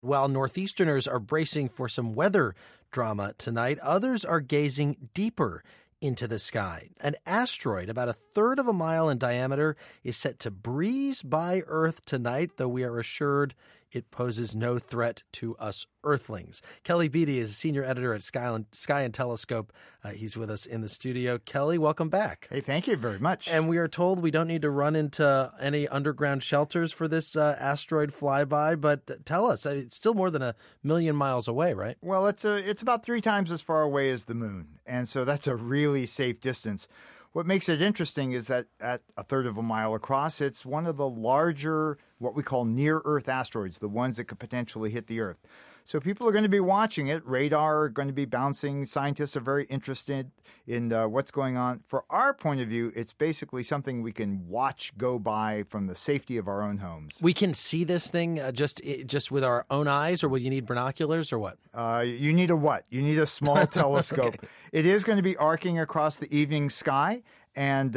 While Northeasterners are bracing for some weather drama tonight, others are gazing deeper into the sky. An asteroid about a third of a mile in diameter is set to breeze by Earth tonight, though we are assured it poses no threat to us Earthlings. Kelly Beatty is a senior editor at Sky and Telescope. He's with us in the studio. Kelly, welcome back. Hey, thank you very much. And we are told we don't need to run into any underground shelters for this asteroid flyby, but tell us, it's still more than 1 million miles away, right? Well, it's about 3 times as far away as the moon, and so that's a really safe distance. What makes it interesting is that at a third of a mile across, it's one of the larger, what we call near-Earth asteroids, the ones that could potentially hit the Earth. So people are going to be watching it. Radar are going to be bouncing. Scientists are very interested in what's going on. For our point of view, it's basically something we can watch go by from the safety of our own homes. We can see this thing just with our own eyes, or will you need binoculars, or what? You need a what? You need a small telescope. Okay. It is going to be arcing across the evening sky, and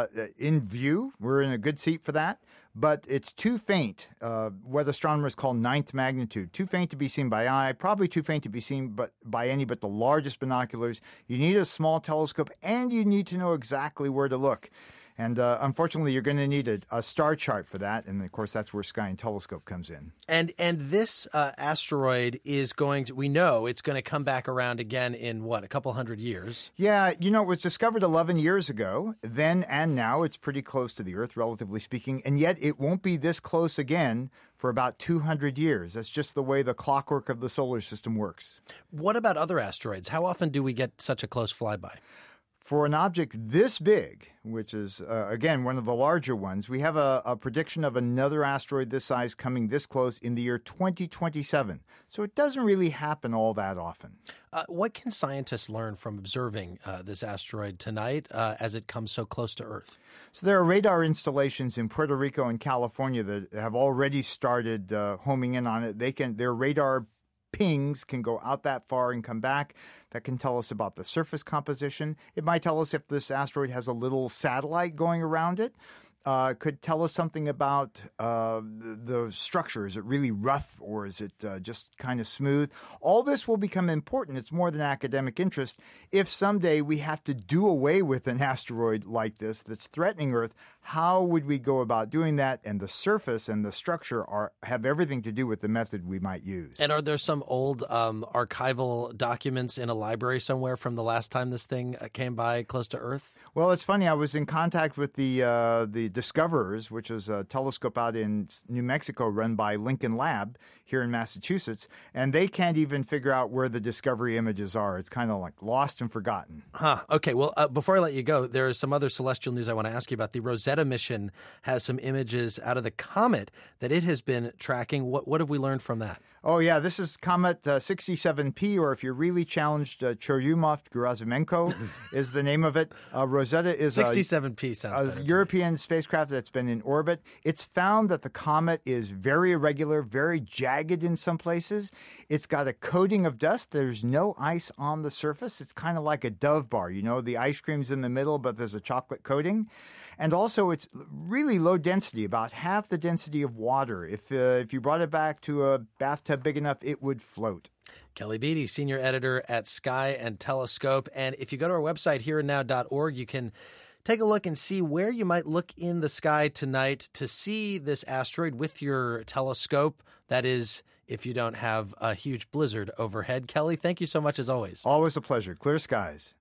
in view, we're in a good seat for that. But it's too faint, what astronomers call ninth magnitude. Too faint to be seen by eye, probably too faint to be seen by any but the largest binoculars. You need a small telescope, and you need to know exactly where to look. And unfortunately, you're going to need a star chart for that. And, of course, that's where Sky and Telescope comes in. And this asteroid is we know it's going to come back around again in, what, a couple hundred years? Yeah, it was discovered 11 years ago. Then and now it's pretty close to the Earth, relatively speaking. And yet it won't be this close again for about 200 years. That's just the way the clockwork of the solar system works. What about other asteroids? How often do we get such a close flyby? For an object this big, which is, again, one of the larger ones, we have a prediction of another asteroid this size coming this close in the year 2027. So it doesn't really happen all that often. What can scientists learn from observing this asteroid tonight as it comes so close to Earth? So there are radar installations in Puerto Rico and California that have already started homing in on it. Their radar pings can go out that far and come back. That can tell us about the surface composition. It might tell us if this asteroid has a little satellite going around it. Could tell us something about the structure. Is it really rough, or is it just kind of smooth? All this will become important. It's more than academic interest. If someday we have to do away with an asteroid like this that's threatening Earth, how would we go about doing that? And the surface and the structure have everything to do with the method we might use. And are there some old archival documents in a library somewhere from the last time this thing came by close to Earth? Well, it's funny. I was in contact with the Discoverers, which is a telescope out in New Mexico run by Lincoln Lab here in Massachusetts, and they can't even figure out where the Discovery images are. It's kind of like lost and forgotten. Okay. Well, before I let you go, there is some other celestial news I want to ask you about. The Rosetta mission has some images out of the comet that it has been tracking. What have we learned from that? Oh, yeah. This is Comet 67P, or if you're really challenged, Churyumov-Gerasimenko is the name of it. Rosetta is 67P sounds a European spacecraft that's been in orbit. It's found that the comet is very irregular, very jagged in some places. It's got a coating of dust. There's no ice on the surface. It's kind of like a Dove bar. The ice cream's in the middle, but there's a chocolate coating. And also, it's really low density, about half the density of water. If you brought it back to a bathtub big enough, it would float. Kelly Beatty, senior editor at Sky and Telescope. And if you go to our website, hereandnow.org, you can take a look and see where you might look in the sky tonight to see this asteroid with your telescope. That is, if you don't have a huge blizzard overhead. Kelly, thank you so much as always. Always a pleasure. Clear skies.